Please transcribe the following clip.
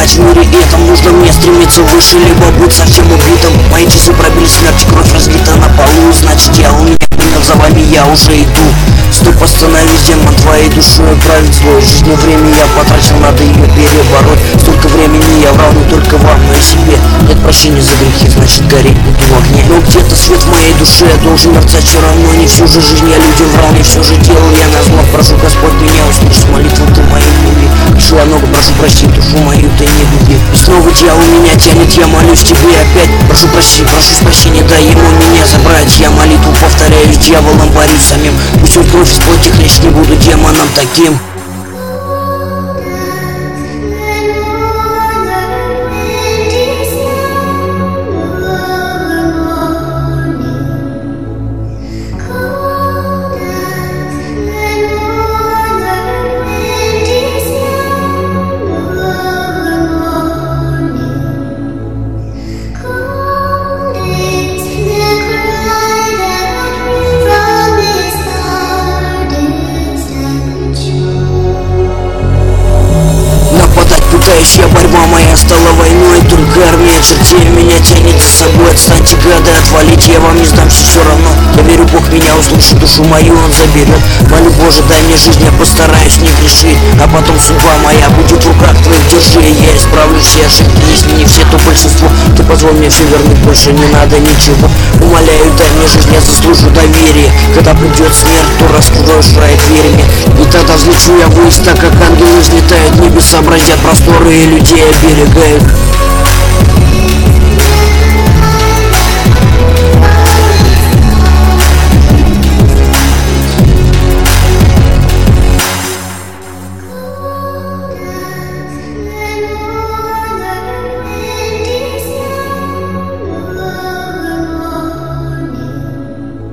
жить в мире этом. Нужно мне стремиться выше, либо быть совсем убитым. Мои часы пробили смерть, кровь разлита на полу. Значит, я у меня принял, за вами я уже иду. Стоп, остановись, демон, твоей душой правит злой. Жизнь и время я потратил, надо ее перебороть. Столько времени я врал не только вам, но и себе. Нет прощения за грехи, значит гореть буду в огне. Но где-то свет в моей душе должен мерцать все равно. Не всю же жизнь я людям врал, не все же делал я на зло. Прошу, Господь, меня услышь, молитву ты мою люби. Прошу о многом, прошу прости, душу мою ты не губи. И снова дьявол меня тянет, я молюсь тебе опять. Прошу прости, прошу спасения, дай ему меня забрать. Я молитву повторяю, с дьяволом борюсь самим. Пусть он кровь из плоти хлещет, не буду демоном таким. Пытающая борьба моя стала войной. Только армия чертей меня тянет за собой. Отстаньте, гады, отвалите, я вам не сдамся все равно. Я верю, Бог меня услышит, душу мою он заберет. Молю, Боже, дай мне жизнь, я постараюсь не грешить. А потом судьба моя будет в руках твоих, держи. Я исправлю все ошибки, если не все, то большинство. Ты позволь мне все вернуть, больше не надо ничего. Умоляю, дай мне жизнь, я заслужу доверие. Когда придет смерть, то раскроешь рай дверями. И тогда взлечу я ввысь, так как ангелы взлетают. Небеса бродят просторы и людей оберегают.